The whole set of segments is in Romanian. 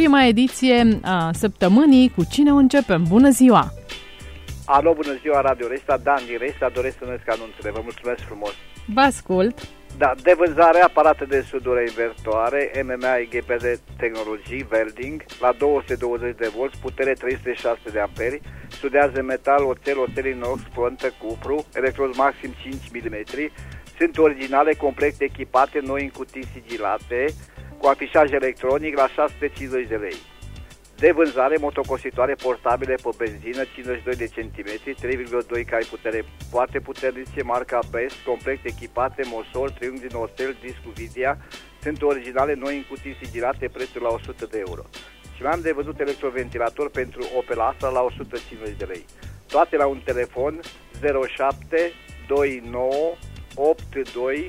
prima ediție a săptămânii. Cu cine o începem? Bună ziua! Alo, bună ziua, Radio Resta, Dan din Resta, doresc să născ anunțurile, vă mulțumesc frumos. Vă ascult. Da, de vânzare, aparate de sudură invertoare, MMA, IGPD, tehnologii, welding, la 220 de volți, putere 306 de amperi, studiază metal, oțel inox, frontă, cupru, electrod maxim 5 mm, sunt originale, complet echipate, noi în cutii sigilate, cu afișaj electronic la 650 de lei. De vânzare, motocositoare portabile pe benzină, 52 de centimetri, 3,2 cai putere, foarte puternice, marca Best, complet echipate, mosor, triunghi din oțel, disc cu Vidia, sunt originale, noi în cutii sigilate, prețul la 100 de euro. Și mai am de văzut electroventilator pentru Opel Astra la 150 de lei. Toate la un telefon 07 29 82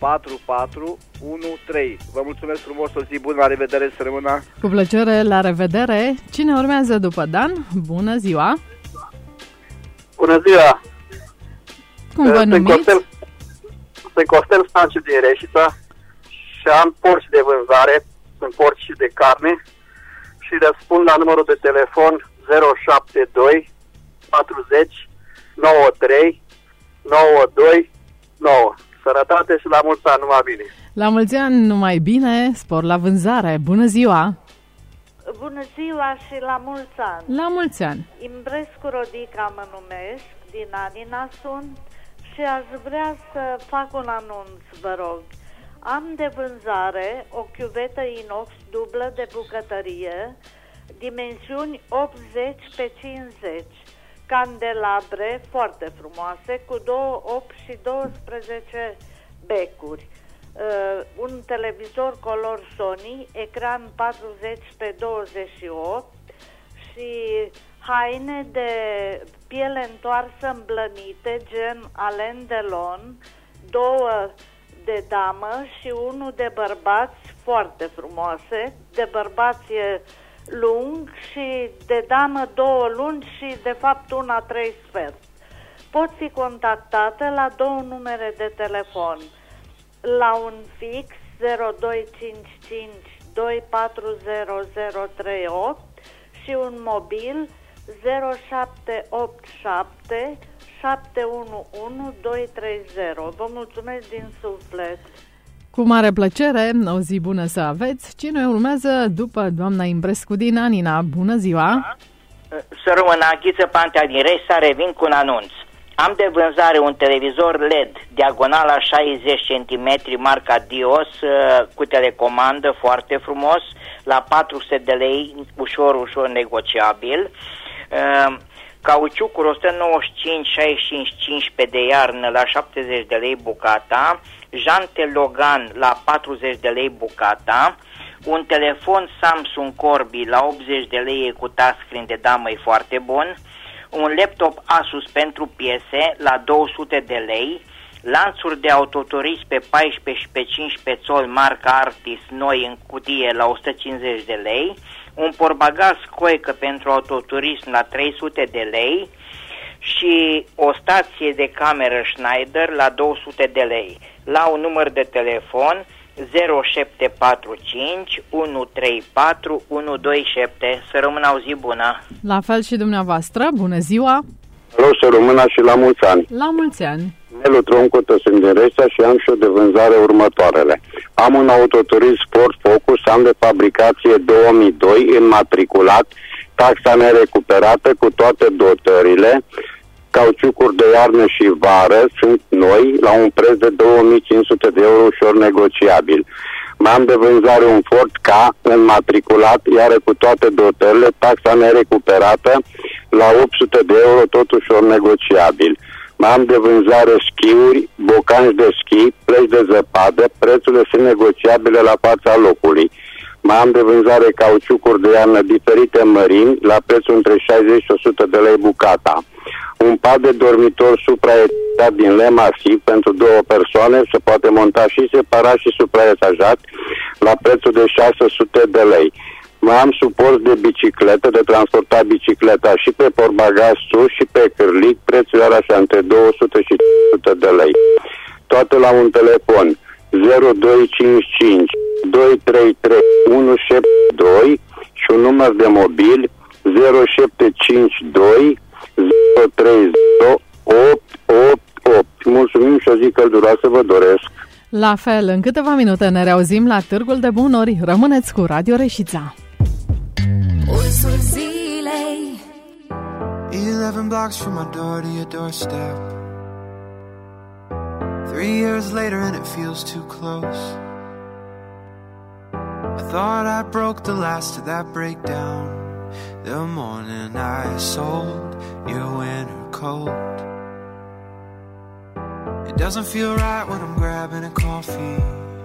4413. Vă mulțumesc frumos, o zi bună, la revedere, să rămână. Cu plăcere, la revedere. Cine urmează după Dan? Bună ziua! Bună ziua! Cum vă numiți? Sunt Costel Stanciu din Reșița și am porci de vânzare, sunt porci de carne și răspund la numărul de telefon 072 40 93 92 9. Sănătate și la mulți ani, numai bine! La mulți ani, numai bine, spor la vânzare. Bună ziua! Bună ziua și la mulți ani! La mulți ani! Imbrescu Rodica mă numesc, din Anina sunt și aș vrea să fac un anunț, vă rog. Am de vânzare o chiuvetă inox dublă de bucătărie, dimensiuni 80 pe 50, candelabre foarte frumoase cu 2, 8 și 12 becuri, un televizor color Sony, ecran 40 pe 28 și haine de piele întoarsă îmblănite gen Alain Delon, 2 de damă și 1 de bărbați foarte frumoase. De bărbați e lung și de damă 2 lungi și de fapt una 3 sferți. Pot fi contactate la 2 numere de telefon, la un fix 0255 240038 și un mobil 0787 711 230. Vă mulțumesc din suflet! Cu mare plăcere, o zi bună să aveți. Cine urmează după doamna Imbrescu din Anina? Bună ziua! Să rămână Ghiță Pantea din Resta, revin cu un anunț. Am de vânzare un televizor LED, diagonala 60 cm, marca Dios, cu telecomandă, foarte frumos, la 400 de lei, ușor negociabil. Cauciucuri 195-65 de iarnă la 70 de lei bucata, jante Logan la 40 de lei bucata, un telefon Samsung Corby la 80 de lei cu touchscreen de damă, e foarte bun, un laptop Asus pentru piese la 200 de lei, lanțuri de autoturism pe 14 și pe 15 țoli marca Artis noi în cutie la 150 de lei, un portbagaj Coică pentru autoturism la 300 de lei și o stație de cameră Schneider la 200 de lei. La un număr de telefon 0745 134 127. Să rămână o zi bună! La fel și dumneavoastră, bună ziua! Alo, să rămână și la mulți ani! La mulți ani! Nelu Troncută, sunt din Reșița și am și o de vânzare următoarele. Am un autoturism Ford Focus, am de fabricație 2002, înmatriculat, taxa nerecuperată cu toate dotările, cauciucuri de iarnă și vară, sunt noi, la un preț de 2500 de euro, ușor negociabil. Mai am de vânzare un Ford K înmatriculat, iar cu toate dotările, taxa nerecuperată, la 800 de euro, tot ușor negociabil. Mai am de vânzare schiuri, bocanci de schi, plăci de zăpadă, prețurile sunt negociabile la fața locului. Mai am de vânzare cauciucuri de iarnă diferite mărimi, la prețul între 60 și 100 de lei bucata. Un pat de dormitor supraetajat din lemn masiv pentru 2 persoane, se poate monta și separat și supraetajat, la prețul de 600 de lei. Mai am suport de bicicletă, de transportat bicicleta și pe portbagaj sus și pe cârlic, prețul era așa între 200 și 500 de lei. Toate la un telefon 0255 233 172 și număr de mobil 0752 030 888. Mulțumim și o zi călduroasă vă doresc. La fel, în câteva minute ne reauzim la Târgul de Bunuri. Rămâneți cu Radio Reșița. Pulsul zilei. 11 blocks from my door to your doorstep. 3 years later and it feels too close. I thought I broke the last of that breakdown the morning I sold your winter coat. It doesn't feel right when I'm grabbing a coffee.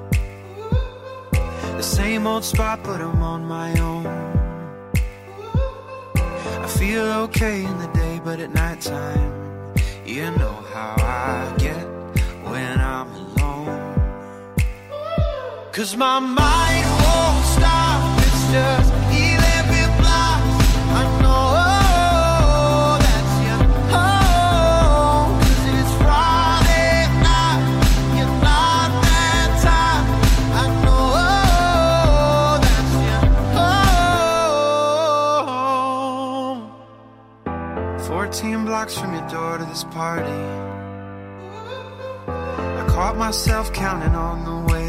The same old spot but I'm on my own. I feel okay in the day but at nighttime you know how I get when I'm alone. 'Cause my mind won't stop, it's just 11 blocks. I know that's your home. 'Cause it's Friday night, you're not that time. I know that's your home. 14 blocks from your door to this party. I caught myself counting on the way.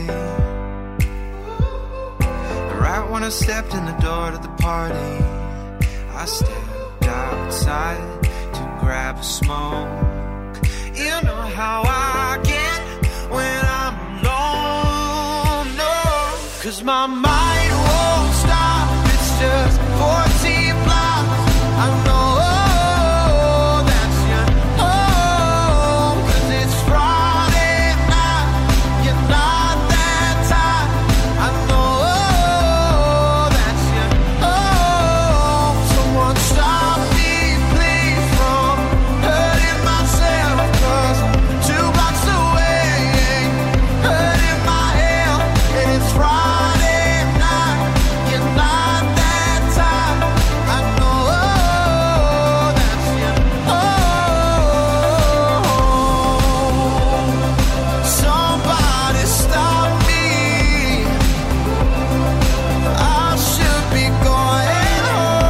Right when I stepped in the door to the party, I stepped outside to grab a smoke. You know how I get when I'm alone, no. 'Cause my mind won't stop, it's just 14 blocks. I know that's your home. 'Cause it's Friday night, you're not that time. I know stop me, please, from hurting myself. 'Cause 2 blocks away ain't hurting my health. And it's Friday night, you're not that time. I know that's your home. Somebody stop me, I should be going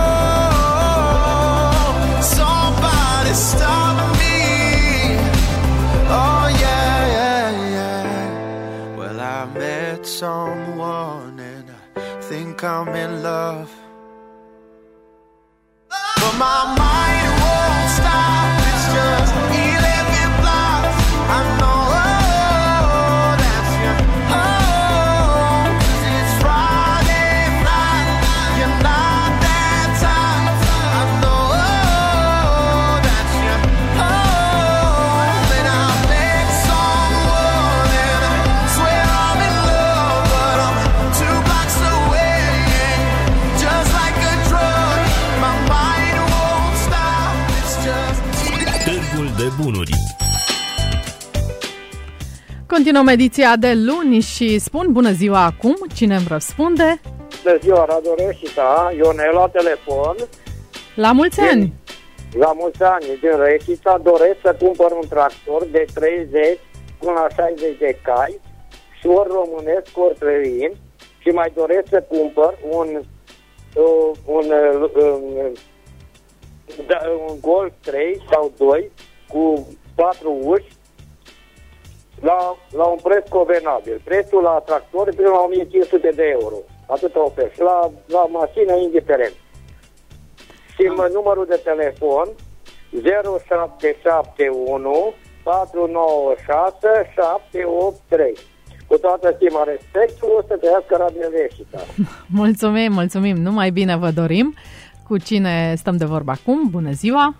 home. Somebody stop me. Oh yeah, yeah, yeah. Well, I met someone and I think I'm in love. But my mind won't stop. It's just 11 blocks. I know that's your home. 'Cause it's Friday night. You're not that time. I know that's your home. And I met someone and I swear I'm in love, but I'm 2 blocks away. Just like a drug, my mind won't stop. It's just Târgul de Bunuri. Continuăm ediția de luni și spun bună ziua acum. Cine îmi răspunde? Bună ziua, Radio Reșița, Ionel la telefon. La mulți ani! La mulți ani, din Reșița doresc să cumpăr un tractor de 30 până la 60 de cai și ori românesc, ori străin și mai doresc să cumpăr un Golf 3 sau 2 cu 4 uși la un preț convenabil. Prețul la tractor e până la 1500 de euro. Atâta ofer. Și la mașină indiferent. Și numărul de telefon 0771 496 783. Cu toată stima respectul, o să trăiască Radio Reșița. Mulțumim, numai bine vă dorim. Cu cine stăm de vorba acum? Bună ziua!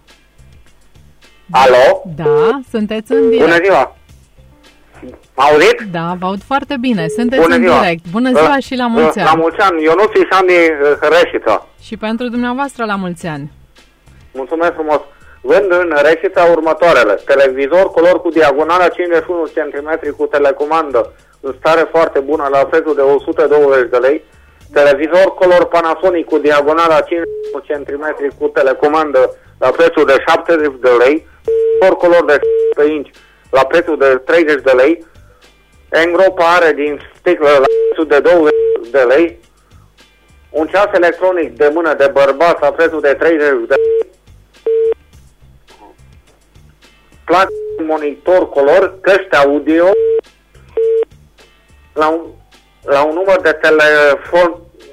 Alo? Da, sunteți în direct. Bună ziua! Auzit? Da, vă aud foarte bine. Sunteți în direct. Bună ziua și la mulți ani. La mulți ani. Ionuț Ișan din Reșița. Și pentru dumneavoastră la mulți ani. Mulțumesc frumos. Vând în Reșița următoarele. Televizor color cu diagonala 51 cm cu telecomandă în stare foarte bună la prețul de 120 de lei. Televizor color Panasonic cu diagonala 51 cm cu telecomandă la prețul de 70 de lei. Televizor color de 7 inch la prețul de 30 de lei. Engropare din sticlă la prețul de 20 de lei. un ceas electronic de mână de bărbat la prețul de 30 de plac monitor color, căști audio la un număr de telefon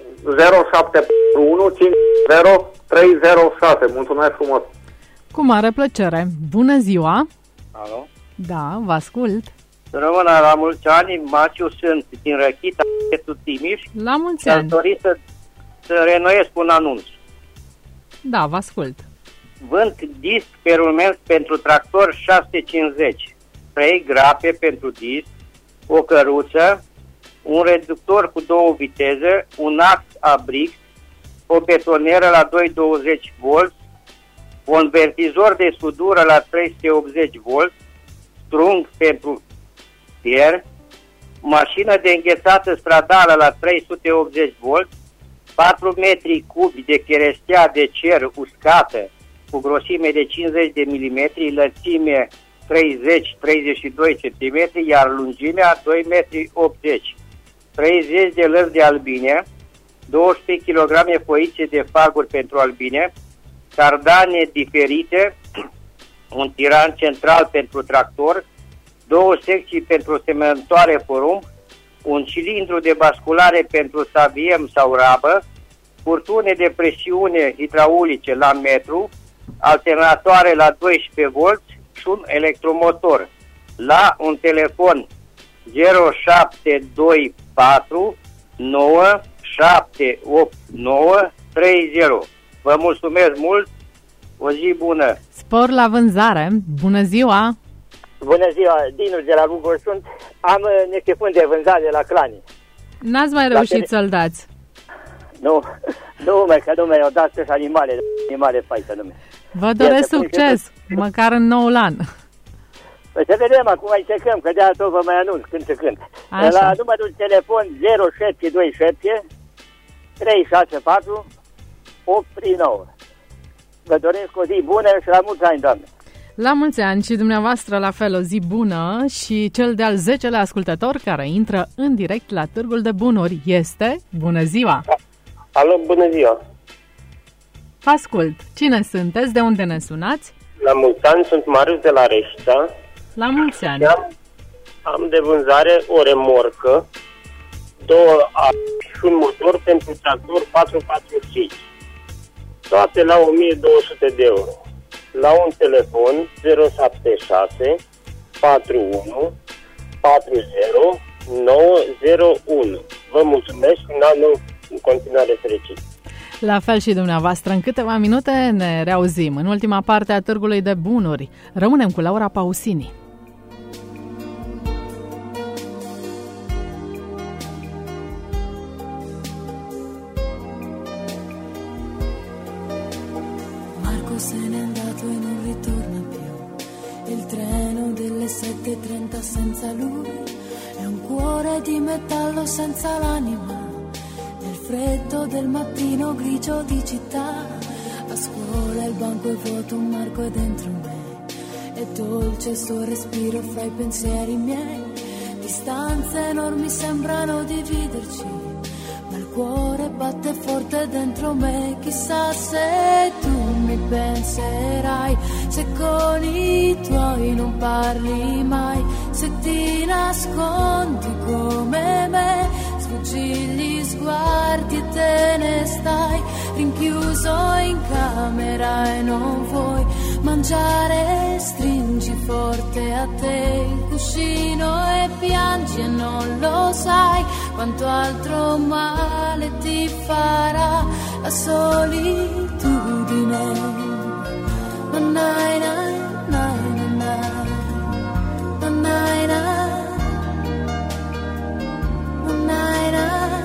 0741 50306. Mulțumesc frumos! Cu mare plăcere. Bună ziua! Alo? Da, vă ascult. Rămână la mulți ani, Maciu sunt din Răchita, județul Timiș. La mulți ani. Aș dori să renoiesc un anunț. Da, vă ascult. Vând disc pe rulment pentru tractor 650, 3 grape pentru disc, o căruță, un reductor cu 2 viteze, un ax Abrix, o betonieră la 220 V, convertizor de sudură la 380 V, strung pentru fier, mașină de înghețată stradală la 380 V, 4 metri cubi de cherestea de cer uscată cu grosime de 50 de mm, lățime 30-32 cm, iar lungimea 2,80 m, 30 de lăzi de albine, 12 kg foițe de faguri pentru albine, cardane diferite, un tiran central pentru tractor, 2 secții pentru sementoare porumb, un cilindru de basculare pentru saviem sau rabă, furtune de presiune hidraulice la metru, alternatoare la 12 V și un electromotor. La un telefon 0724 9789 30. Vă mulțumesc mult, o zi bună! Spor la vânzare, bună ziua! Bună ziua, Dinu de la Bucur sunt. Am niște fund de vânzare la Clani. N-ați mai reușit să-l dați? Nu, că nu mi-au dat să animale faită nume. Vă doresc succes, măcar în noul an. Păi să vedem, acum încercăm, că de-aia tot vă mai anunț când. Așa. La numărul telefon 0727 364 839. Vă doresc o zi bună și la mulți ani, doamne. La mulți ani și dumneavoastră la fel o zi bună și cel de-al 10-lea ascultător care intră în direct la Târgul de Bunuri este... Bună ziua! Alo, bună ziua! Ascult, cine sunteți? De unde ne sunați? La mulți ani, sunt Marius de la Reșița. La mulți ani! Am de vânzare o remorcă, 2 api și un motor pentru tractor 4x5. Toate la 1200 de euro. La un telefon 076 41 40 901. Vă mulțumesc și un anul în continuare fericit. La fel și dumneavoastră, în câteva minute ne reauzim în ultima parte a Târgului de Bunuri. Rămânem cu Laura Pausini. Se n'è andato e non ritorna più. Il treno delle 7:30 senza lui è un cuore di metallo senza l'anima. Nel freddo del mattino grigio di città, a scuola il banco è vuoto, un marco è dentro me. È dolce il suo respiro fra i pensieri miei. Distanze enormi sembrano dividerci, ma il cuore batte forte dentro me. Chissà se tu mi penserai, se con i tuoi non parli mai, se ti nascondi come me, sfuggi gli sguardi e te ne stai rinchiuso in camera e non vuoi mangiare, stringi forte a te il cuscino e piangi e non lo sai quanto altro male ti farà la solitudine. Nai, nai, nai, nai, nai, nai, nai.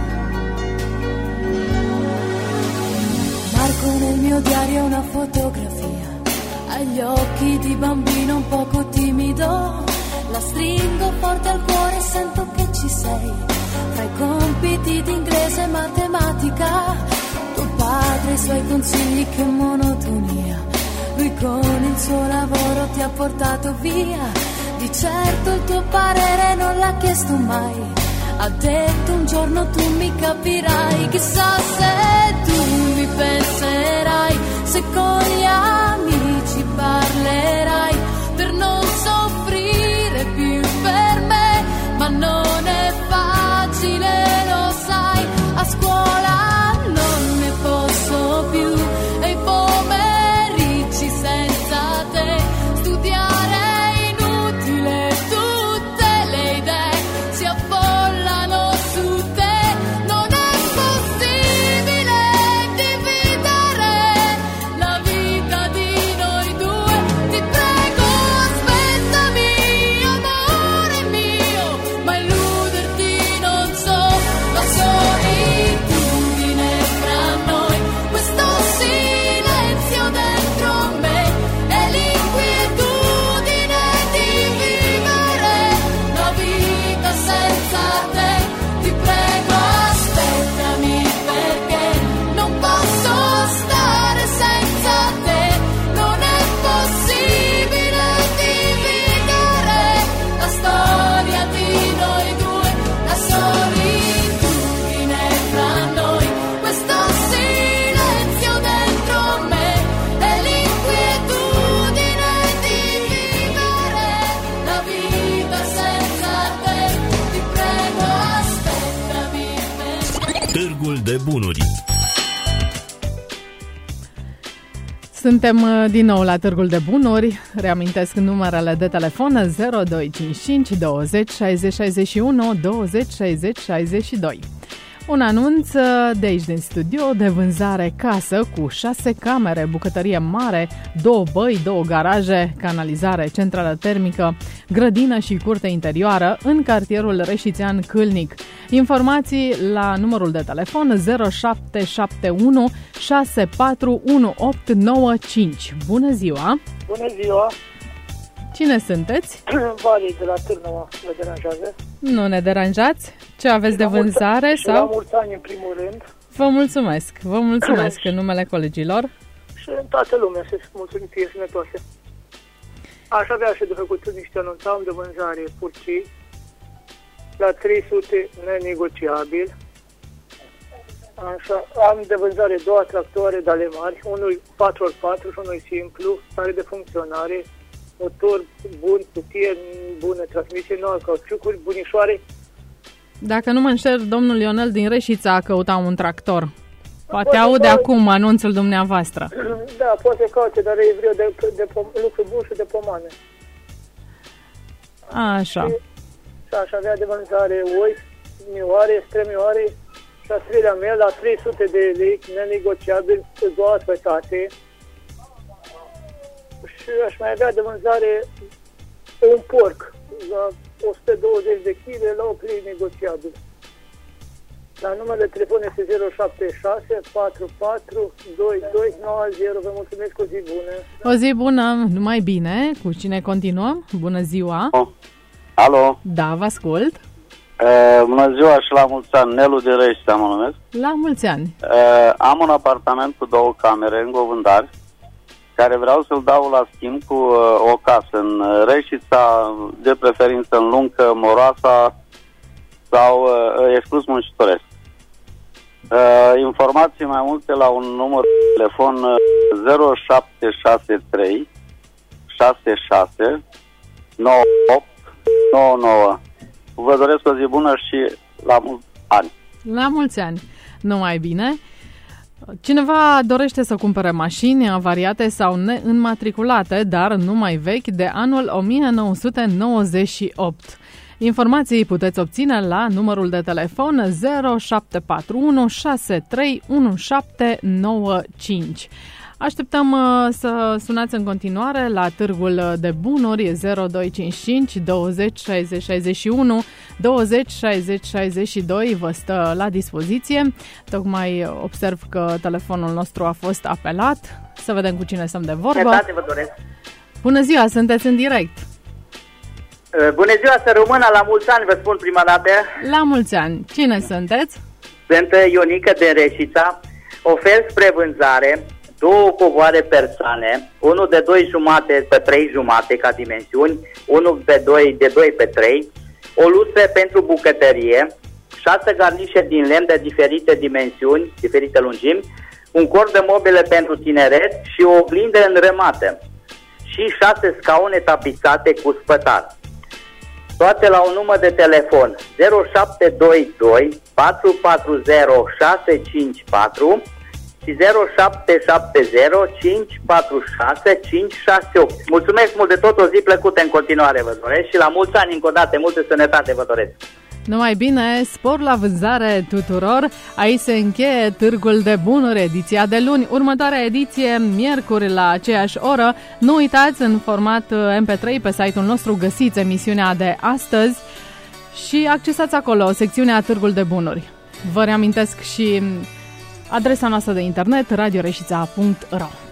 Marco nel mio diario una fotografia, agli occhi di bambino un poco timido, la stringo forte al cuore e sento che ci sei, tra i compiti di inglese e matematica, tuo padre e i suoi consigli, che monotonia, lui con il suo lavoro ti ha portato via, di certo il tuo parere non l'ha chiesto mai, ha detto un giorno tu mi capirai, chissà se tu mi penserai, se con gli amici parlerai, per non soffrire più per me, ma non è facile, lo sai, a scuola non ne posso più, e i pomeriggi senza te, studiare è inutile, tutte le idee si affollano su te, non è possibile dividere la vita di noi due, ti prego aspettami amore mio, ma illuderti non so, la solitudine fra noi, questo silenzio dentro me e l'inquietudine di vivere la vita senza te, ti prego aspettami perché non posso stare senza te, non è possibile dividere la storia di noi due, la solitudine fra noi, questo silenzio dentro me e l'inquietudine di vivere la vita senza te, ti prego aspettami perché Târgul de Bunuri. Suntem din nou la Târgul de Bunuri. Reamintesc numerele de telefon 0255 20 60 61 20 60 62. Un anunț de aici din studio de vânzare casă cu 6 camere, bucătărie mare, 2 băi, 2 garaje, canalizare, centrală termică, grădină și curte interioară în cartierul Reșițean Câlnic. Informații la numărul de telefon 0771 641895. Bună ziua! Bună ziua! Cine sunteți? Vali de la Târnăva, vă deranjează? Nu ne deranjați? Ce aveți de vânzare? Și la mulți ani în primul rând. Vă mulțumesc în numele colegilor. Și în toată lumea să mulțumim fie sănătoase. Aș avea și de făcut niște anunț, am de vânzare purcii la 300 nenegociabil. Așa, am de vânzare 2 tractoare de ale mari, unul 4x4 și unul simplu, stare de funcționare, motor bun, cutie bună, transmisie nouă, cauciucuri bunișoare. Dacă nu mă înșel, domnul Ionel din Reșița căuta un tractor. Poate aude acum anunțul dumneavoastră. Da, poate caute, dar e vreau de lucru bun și de pomană. Așa. Și aș avea de vânzare oi, mioare, strămioare și a treilea mea la 300 de lei, nenegociabil, 2 asfătate. Și aș mai avea de vânzare un porc la 120 de kg la o plie negociabil. La numele de telefon este 076 44 22 90. Vă mulțumesc, o zi bună. O zi bună, numai bine. Cu cine continuăm? Bună ziua. Alo? Da, vă ascult. Bună ziua și la mulți ani. Nelu din Reșița mă numesc. La mulți ani. Am un apartament cu 2 camere în Govândari, care vreau să-l dau la schimb cu o casă în Reșița, de preferință în Luncă, Moroasa sau exclus Muncitoresc. Informații mai multe la un număr de telefon 0763 66 98 99. Vă doresc o zi bună și la mulți ani. La mulți ani. Numai bine. Cineva dorește să cumpere mașini avariate sau neînmatriculate, dar numai vechi, de anul 1998. Informații puteți obține la numărul de telefon 0741 631795. Așteptăm să sunați în continuare la Târgul de Bunuri 0255 20 60 61 20 60 62. Vă stă la dispoziție. Tocmai observ că telefonul nostru a fost apelat. Să vedem cu cine stăm de vorbă. Vă doresc. Bună ziua, sunteți în direct. Bună ziua, să rămână, la mulți ani, vă spun prima dată. La mulți ani. Cine sunteți? Sunt Ionica din Reșița. Ofer spre vânzare 2 covoare persoane, unul de 2,5 pe 3,5 ca dimensiuni, unul de 2 pe 3, o lustre pentru bucătărie, 6 garnișe din lemn de diferite dimensiuni, diferite lungimi, un cor de mobile pentru tineret și o oglindă înrămată și 6 scaune tapizate cu spătar. Toate la un număr de telefon 0722 440 654 și 0770 546 568. Mulțumesc mult de tot, o zi plăcută în continuare vă doresc și la mulți ani încă o dată, multă sănătate vă doresc. Numai bine, spor la vânzare tuturor. Aici se încheie Târgul de Bunuri, ediția de luni. Următoarea ediție, miercuri, la aceeași oră. Nu uitați, în format MP3 pe site-ul nostru găsiți emisiunea de astăzi și accesați acolo secțiunea Târgul de Bunuri. Vă reamintesc și adresa noastră de internet radioreșița.ro.